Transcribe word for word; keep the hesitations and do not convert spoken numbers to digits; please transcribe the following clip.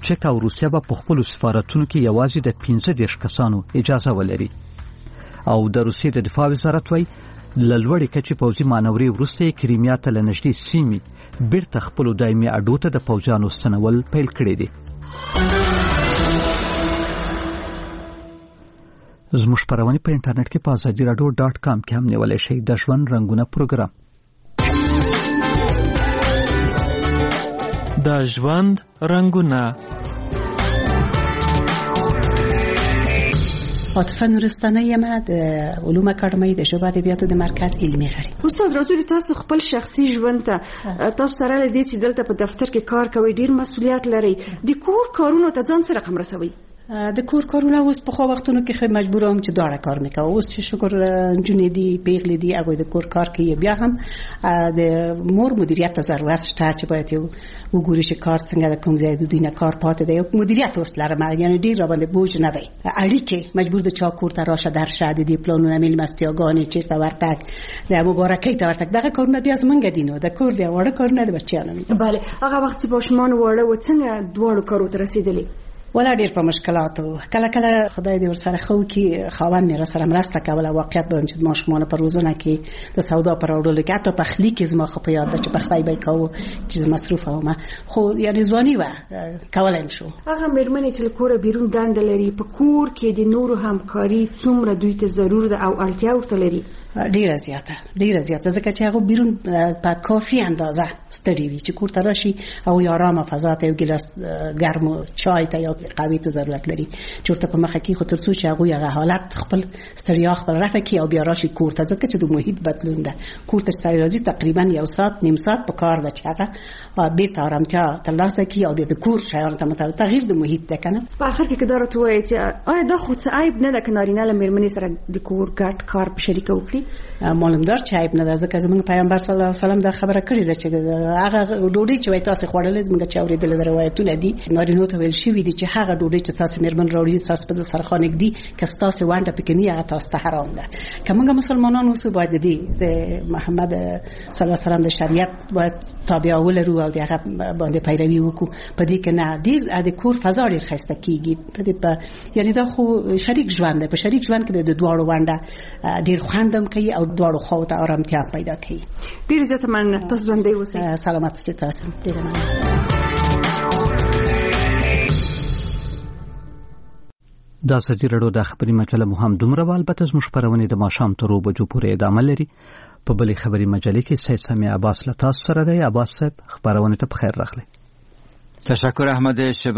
چک او روسیه به خپل سفارتونو کې یوازې د پنځه دېرش کسانو اجازه ولري. او د روسیې د دفاع وزارت وایي له لوړې کچې پوځي مانورې وروسته یې کریمیا ته له نږدې سیمې بیرته خپلو دایمي اډو ته د پوځیانو ستنول پیل کړي دي. زموږ خپرونې په انټرنیټ کې په ازادي راډیو ډاټ کام کې هم نیولی شئ. د ژوند رنګونه پروګرام د ژوند رنګونه. عاطفه نورستانه یم، د علوم اکاډمۍ د ژبو ادبیاتو د مرکز علمي غړي. استاد راځو تاسو خپل شخصي ژوند ته تاسو سره لدې چې دلته په دفتر کې کار کوي ډیر مسؤلیت لري، د کور کارونو ته ځان سره کوم رسوي؟ د کور کارونه اوس په خو وختونو کې خو مجبورم چې دواړه کار میکاو. اوس چې شکر جنې دي پیغلې دي هغه د کور کار کوي، بیا هم د مور مدیریت ته ضرورت شته چې باید یو وګوري چې کار څنګه د کوم ځای د دوی نه کار پاتې دی. مدیریت اوس لرم، یعنی ډیر را باندې بوج نه دی. اړیکې مجبور د چا کور ته راشه درشه د دې پلانونه میلمستیاګانې چیرته ورتګ د مبارکۍ ته ورتګ دغه کارونه بیا زمونږ دي نو د کور دی وړه کارونه د بچیانو. بله هغه وخت چې ماشومان وړه و څنګه دواړو کارو ته رسیدلی؟ ولا ډیر په مشکلاتو کله کله خدای دې ورسره خو کې خاوند مې را سره مرسته کوله. واقعیت به چې ماشومان په روزنه کې د سودا پر وړلو کې حتی په خلی کې زما خو په یاد ده چې په خدای به کوو چې مصروف ومه، خو یعنی ځواني و کولای شو. هغه مېرمنې چې کور بیرون دند لري په کور کې د نورو همکاري څومره دوی ته ضرور ده او اړتیا ورته لري؟ ډیره زیاته ډیره زیاته ځکه چې هغه بیرون په کافي اندازه ستړي وي چې کور ته راشي او آرامه فضا ته یو ګیلاس ګرم چای ته یا قهوې ته ضرورت لري چې ورته په مخه کې خو تر څو چې هغه هغه حالت خپل ستړیا خپل رفع کړي او بیا راشي کور ته، ځکه چې د محیط بدلون ده. کور ته چې راځي تقریبا یو ساعت نیم ساعت په کار ده چې هغه بیرته آرامتیا ترلاسه کړي او بیا د کور شیانو ته مطابق تغییر د محیط ده کنه. په اخر کې که دا راته ووایي چې آیا دا خو څه عیب نه ده که نارینه له مېرمنې سره د کور ګډ کار په شریکه وکړي؟ معلوم دار چې عیب نه ده، ځکه زموږ پیغمبر صلی الله علیه وسلم دا خبره کړې ده چې هغه ډوډۍ چې وای تاسو خوړلې زموږ چې اورېدل د روایتونه دي نارینو ته ویل شوي دي چې هغه ډوډۍ چې تاسو مېرمن راوړي تاسو په سرخانه کې دي که تاسو وانډه پکې نه هغه تاسو ته حرام ده. که موږ مسلمانان اوسو باید دي د محمد صلی الله علیه وسلم د شریعت باید تابع ولرو او دغه باندې پیروي وکړو. په دې کې نه ډیر د کور فضا ډیر ښایسته کیږي. په دې په یعنی دا خو شریک ژوند دی، په شریک ژوند کې د دواړو وانډه ډیر خوندم کوي او دواړو خو ته آرامتیا پیدا کوي. ډیر زیاته مننه، تاسو ژوندۍ اوسئ. سلامت اوسئ تاسو. ډیر مننه. دا ازادي راډیو د خبري مجله مو هم دومره و. البته زموږ خپرونې د ماښام تر اوو بجو پورې ادامه لري. په بلې خبري مجلې کې سید سمیع عباس له تاسو سره دی. عباس صاحب خبرونه ته بخیر راغلی. تشکر احمد.